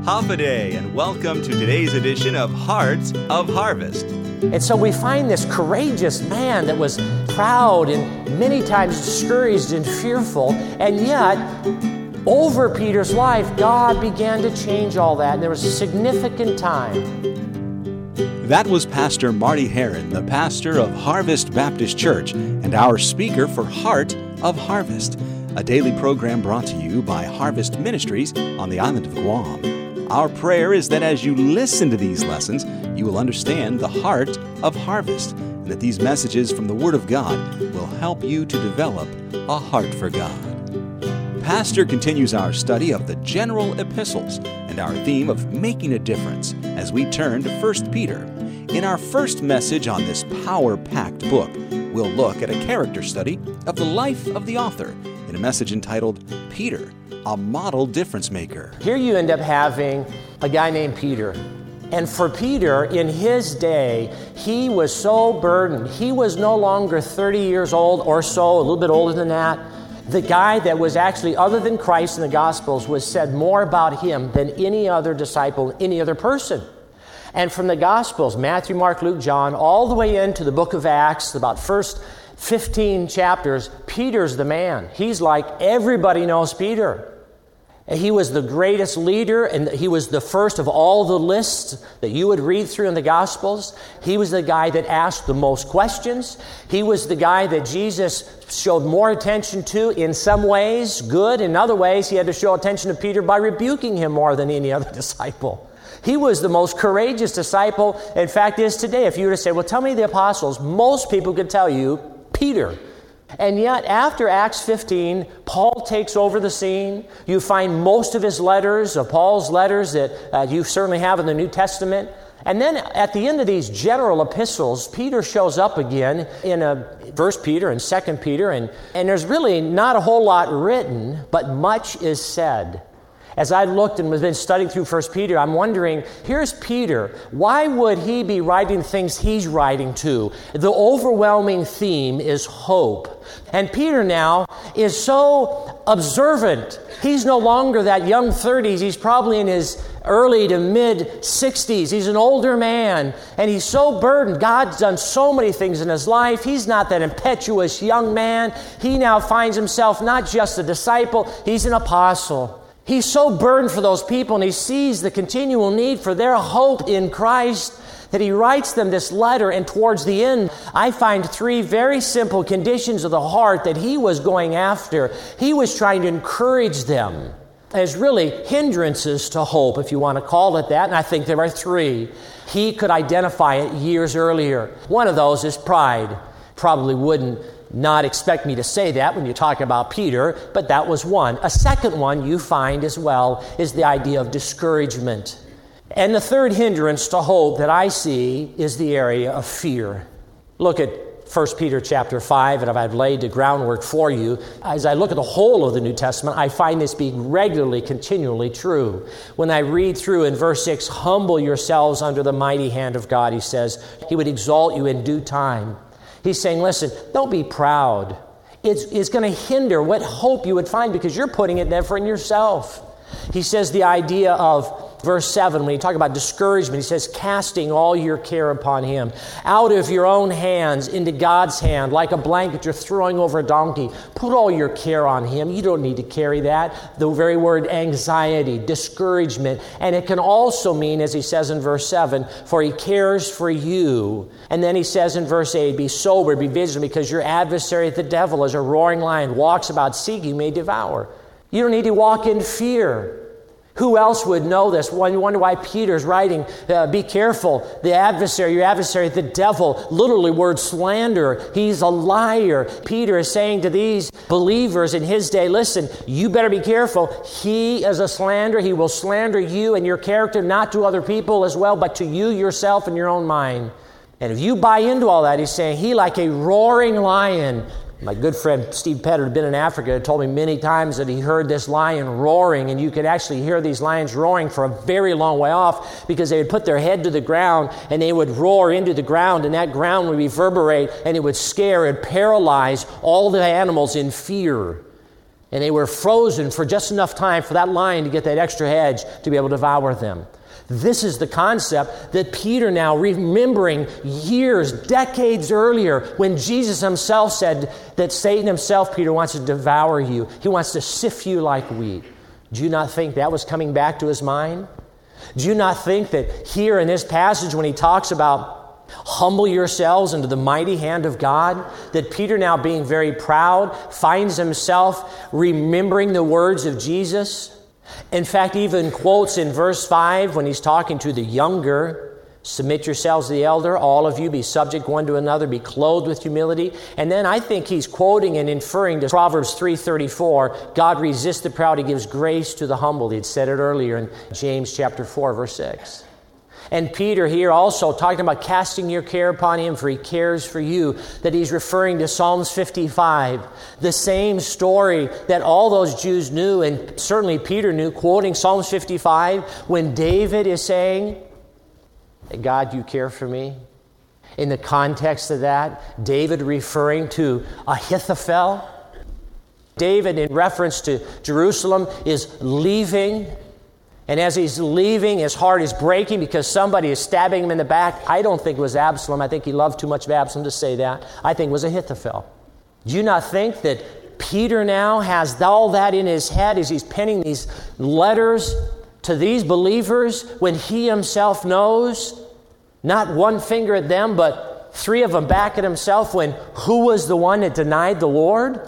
Hafa-Adai, and welcome to today's edition of Hearts of Harvest. And so we find this courageous man that was proud and many times discouraged and fearful, and yet over Peter's life, God began to change all that, and there was a significant time. That was Pastor Marty Heron, the pastor of Harvest Baptist Church, and our speaker for Heart of Harvest, a daily program brought to you by Harvest Ministries on the island of Guam. Our prayer is that as you listen to these lessons, you will understand the heart of harvest, and that these messages from the Word of God will help you to develop a heart for God. Pastor continues our study of the general epistles and our theme of making a difference as we turn to 1 Peter. In our first message on this power-packed book, we'll look at a character study of the life of the author in a message entitled Peter, a model difference maker. Here you end up having a guy named Peter. And for Peter, in his day, he was so burdened. He was no longer 30 years old or so, a little bit older than that. The guy that was actually, other than Christ in the Gospels, was said more about him than any other disciple, any other person. And from the Gospels, Matthew, Mark, Luke, John, all the way into the book of Acts, about first 15 chapters, Peter's the man. He's like, everybody knows Peter. He was the greatest leader, and he was the first of all the lists that you would read through in the Gospels. He was the guy that asked the most questions. He was the guy that Jesus showed more attention to in some ways, good. In other ways, he had to show attention to Peter by rebuking him more than any other disciple. He was the most courageous disciple, in fact, is today. If you were to say, well, tell me the apostles, most people could tell you Peter. And yet, after Acts 15, Paul takes over the scene. You find most of his letters, of Paul's letters, that you certainly have in the New Testament. And then at the end of these general epistles, Peter shows up again in 1 Peter and 2 Peter, and there's really not a whole lot written, but much is said. As I looked and was been studying through 1 Peter, I'm wondering, here's Peter. Why would he be writing things he's writing to? The overwhelming theme is hope. And Peter now is so observant. He's no longer that young 30s. He's probably in his early to mid 60s. He's an older man, and he's so burdened. God's done so many things in his life. He's not that impetuous young man. He now finds himself not just a disciple, he's an apostle. He's so burdened for those people, and he sees the continual need for their hope in Christ that he writes them this letter. And towards the end, I find three very simple conditions of the heart that he was going after. He was trying to encourage them as really hindrances to hope, if you want to call it that. And I think there are three. He could identify it years earlier. One of those is pride. Probably wouldn't not expect me to say that when you talk about Peter, but that was one. A second one you find as well is the idea of discouragement. And the third hindrance to hope that I see is the area of fear. Look at 1 Peter chapter 5, and I've laid the groundwork for you. As I look at the whole of the New Testament, I find this being regularly, continually true. When I read through in verse 6, humble yourselves under the mighty hand of God, he says, he would exalt you in due time. He's saying, listen, don't be proud. It's going to hinder what hope you would find because you're putting it there for yourself. He says the idea of verse 7, when he talks about discouragement, he says, casting all your care upon him. Out of your own hands into God's hand, like a blanket you're throwing over a donkey. Put all your care on him. You don't need to carry that. The very word anxiety, discouragement. And it can also mean, as he says in verse 7, for he cares for you. And then he says in verse 8, be sober, be vigilant, because your adversary, the devil, as a roaring lion, walks about seeking you may devour. You don't need to walk in fear. Who else would know this? Well, you wonder why Peter's writing, be careful. The adversary, your adversary, the devil, literally word slander. He's a liar. Peter is saying to these believers in his day, listen, you better be careful. He is a slanderer. He will slander you and your character, not to other people as well, but to you yourself and your own mind. And if you buy into all that, he's saying, he like a roaring lion. My good friend Steve Petter had been in Africa and told me many times that he heard this lion roaring, and you could actually hear these lions roaring for a very long way off because they would put their head to the ground and they would roar into the ground, and that ground would reverberate and it would scare and paralyze all the animals in fear. And they were frozen for just enough time for that lion to get that extra edge to be able to devour them. This is the concept that Peter now, remembering years, decades earlier, when Jesus himself said that Satan himself, Peter, wants to devour you. He wants to sift you like wheat. Do you not think that was coming back to his mind? Do you not think that here in this passage, when he talks about humble yourselves under the mighty hand of God, that Peter, now being very proud, finds himself remembering the words of Jesus? In fact, even quotes in verse 5 when he's talking to the younger, submit yourselves to the elder, all of you be subject one to another, be clothed with humility. And then I think he's quoting and inferring to Proverbs 3:34, God resists the proud, he gives grace to the humble. He had said it earlier in James chapter 4, verse 6. And Peter here also talking about casting your care upon him, for he cares for you, that he's referring to Psalms 55, the same story that all those Jews knew, and certainly Peter knew, quoting Psalms 55, when David is saying, God, you care for me. In the context of that, David referring to Ahithophel. David, in reference to Jerusalem, is leaving. And as he's leaving, his heart is breaking because somebody is stabbing him in the back. I don't think it was Absalom. I think he loved too much of Absalom to say that. I think it was Ahithophel. Do you not think that Peter now has all that in his head as he's penning these letters to these believers when he himself knows, not one finger at them, but three of them back at himself, when who was the one that denied the Lord?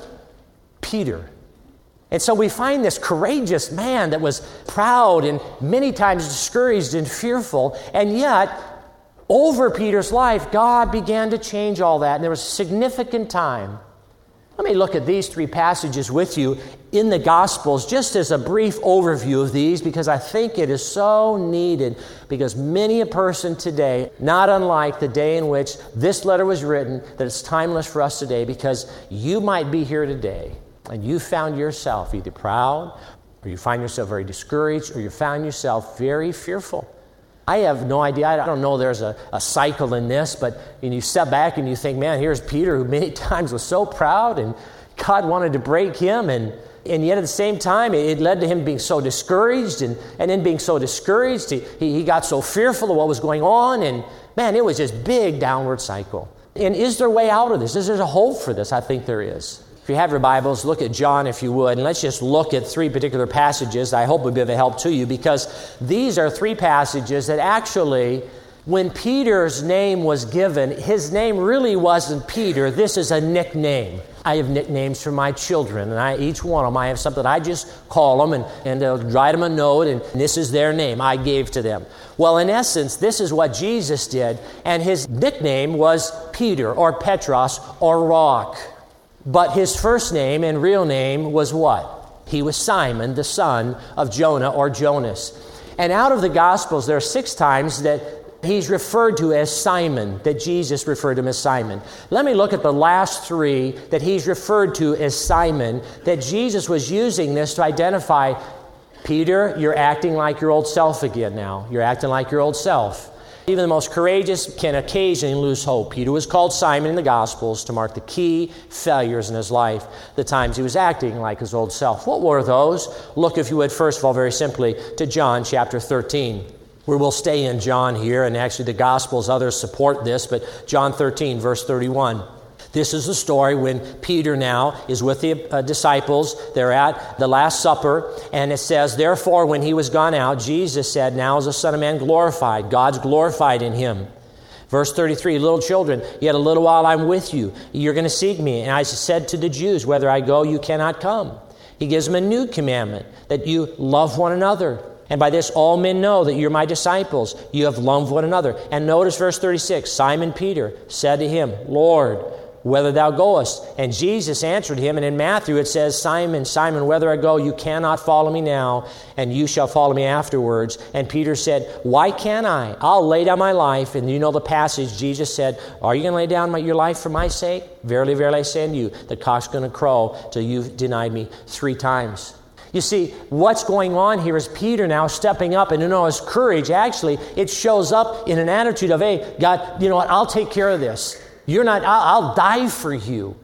Peter. And so we find this courageous man that was proud and many times discouraged and fearful. And yet, over Peter's life, God began to change all that. And there was a significant time. Let me look at these three passages with you in the Gospels, just as a brief overview of these, because I think it is so needed. Because many a person today, not unlike the day in which this letter was written, that it's timeless for us today, because you might be here today and you found yourself either proud, or you find yourself very discouraged, or you found yourself very fearful. I have no idea. I don't know there's a cycle in this, but you step back and you think, man, here's Peter, who many times was so proud, and God wanted to break him, and yet at the same time, it led to him being so discouraged, and in being so discouraged, he got so fearful of what was going on, and man, it was just big downward cycle. And is there a way out of this? Is there a hope for this? I think there is. If you have your Bibles, look at John if you would, and let's just look at three particular passages I hope would be of help to you, because these are three passages that actually, when Peter's name was given, his name really wasn't Peter. This is a nickname. I have nicknames for my children, and each one of them, I have something I just call them, and they'll write them a note, and this is their name I gave to them. Well, in essence, this is what Jesus did, and his nickname was Peter, or Petros, or Rock. But his first name and real name was what? He was Simon, the son of Jonah, or Jonas. And out of the Gospels, there are 6 times that he's referred to as Simon, that Jesus referred to him as Simon. Let me look at the last 3 that he's referred to as Simon, that Jesus was using this to identify, Peter, you're acting like your old self again now. You're acting like your old self. Even the most courageous can occasionally lose hope. Peter was called Simon in the Gospels to mark the key failures in his life, the times he was acting like his old self. What were those? Look, if you would, first of all, very simply, to John chapter 13. Where we'll stay in John here, and actually the Gospels, others support this, but John 13, verse 31. This is the story when Peter now is with the disciples. They're at the Last Supper, and it says, therefore, when he was gone out, Jesus said, now is the Son of Man glorified. God's glorified in him. Verse 33, little children, yet a little while I'm with you. You're going to seek me. And I said to the Jews, whether I go, you cannot come. He gives them a new commandment, that you love one another. And by this all men know that you're my disciples. You have loved one another. And notice verse 36, Simon Peter said to him, Lord, whether thou goest. And Jesus answered him, and in Matthew it says, Simon, Simon, whether I go, you cannot follow me now, and you shall follow me afterwards. And Peter said, why can't I? I'll lay down my life. And you know the passage, Jesus said, are you going to lay down your life for my sake? Verily, verily, I say unto you, the cock's going to crow till you've denied me 3 times. You see, what's going on here is Peter now stepping up, and his courage, actually, it shows up in an attitude of, hey, God, you know what, I'll take care of this. You're not, I'll die for you.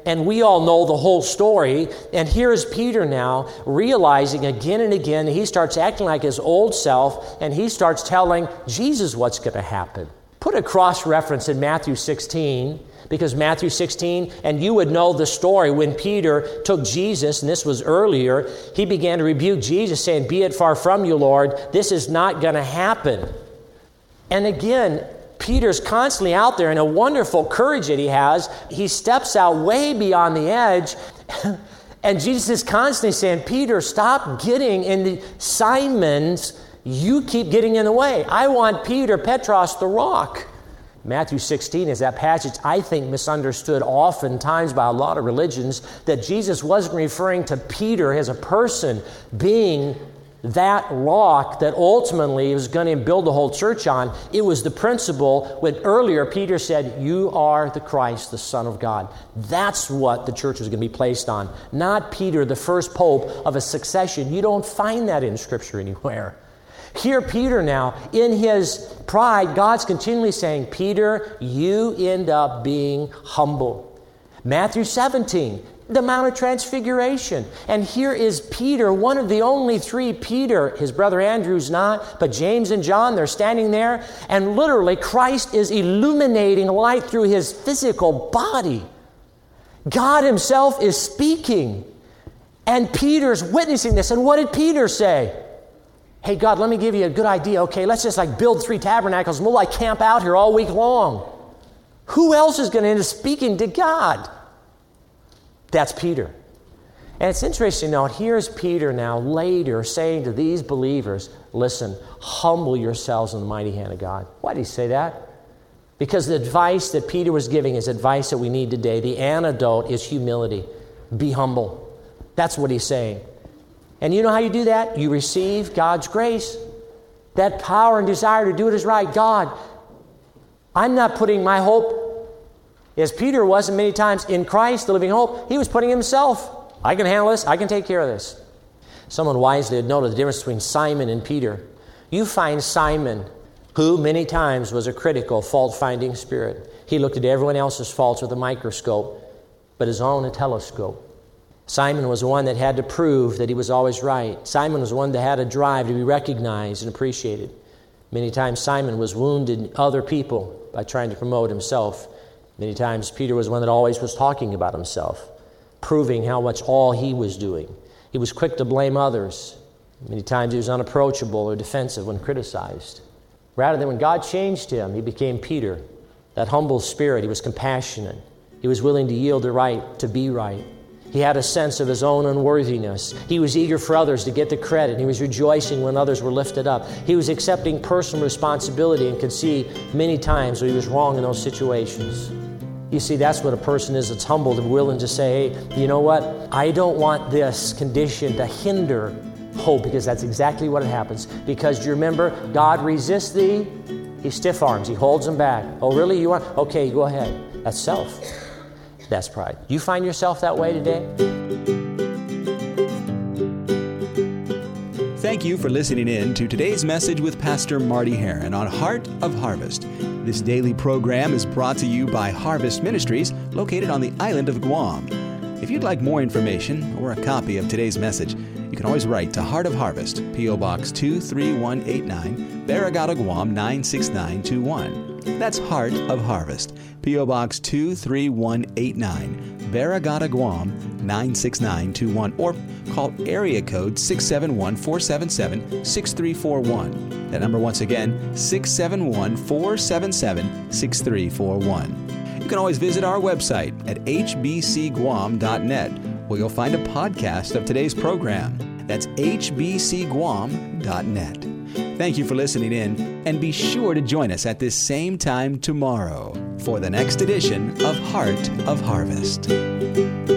And we all know the whole story. And here's Peter now realizing again and again, he starts acting like his old self, and he starts telling Jesus what's going to happen. Put a cross-reference in Matthew 16, because Matthew 16, and you would know the story when Peter took Jesus, and this was earlier, he began to rebuke Jesus, saying, "Be it far from you, Lord, this is not going to happen." And again, Peter's constantly out there in a wonderful courage that he has. He steps out way beyond the edge, and Jesus is constantly saying, "Peter, stop getting in the Simon's. You keep getting in the way. I want Peter, Petros, the rock." Matthew 16 is that passage, I think, misunderstood oftentimes by a lot of religions, that Jesus wasn't referring to Peter as a person being that rock that ultimately was going to build the whole church on. It was the principle when earlier Peter said, "You are the Christ, the Son of God." That's what the church was going to be placed on. Not Peter, the first pope of a succession. You don't find that in Scripture anywhere. Here, Peter now, in his pride, God's continually saying, "Peter, you end up being humble." Matthew 17, the Mount of Transfiguration. And here is Peter, one of the only three. Peter, his brother Andrew's not, but James and John, they're standing there, and literally Christ is illuminating light through his physical body. God himself is speaking, and Peter's witnessing this. And what did Peter say? "Hey, God, let me give you a good idea. Okay, let's just build 3 tabernacles and we'll camp out here all week long." Who else is going to end up speaking to God? That's Peter. And it's interesting now, here's Peter now later saying to these believers, "Listen, humble yourselves in the mighty hand of God." Why did he say that? Because the advice that Peter was giving is advice that we need today. The antidote is humility. Be humble. That's what he's saying. And you know how you do that? You receive God's grace. That power and desire to do what is right. God, I'm not putting my hope, as Peter was many times, in Christ, the living hope. He was putting himself. I can handle this. I can take care of this. Someone wisely had noted the difference between Simon and Peter. You find Simon, who many times was a critical, fault-finding spirit. He looked at everyone else's faults with a microscope, but his own a telescope. Simon was the one that had to prove that he was always right. Simon was the one that had a drive to be recognized and appreciated. Many times Simon was wounding other people by trying to promote himself. Many times Peter was one that always was talking about himself, proving how much all he was doing. He was quick to blame others. Many times he was unapproachable or defensive when criticized. Rather than when God changed him, he became Peter, that humble spirit. He was compassionate. He was willing to yield the right to be right. He had a sense of his own unworthiness. He was eager for others to get the credit. He was rejoicing when others were lifted up. He was accepting personal responsibility and could see many times where he was wrong in those situations. You see, that's what a person is that's humbled and willing to say, "Hey, you know what? I don't want this condition to hinder hope," because that's exactly what happens. Because you remember, God resists thee, he stiff arms, he holds them back. "Oh, really? You want? Okay, go ahead." That's self. That's pride. You find yourself that way today? Thank you for listening in to today's message with Pastor Marty Heron on Heart of Harvest. This daily program is brought to you by Harvest Ministries, located on the island of Guam. If you'd like more information or a copy of today's message, you can always write to Heart of Harvest, P.O. Box 23189, Barrigada, Guam 96921. That's Heart of Harvest, P.O. Box 23189, Barrigada, Guam 96921, or call area code 671-477-6341. That number once again, 671-477-6341. You can always visit our website at hbcguam.net, where you'll find a podcast of today's program. That's hbcguam.net. Thank you for listening in, and be sure to join us at this same time tomorrow for the next edition of Heart of Harvest.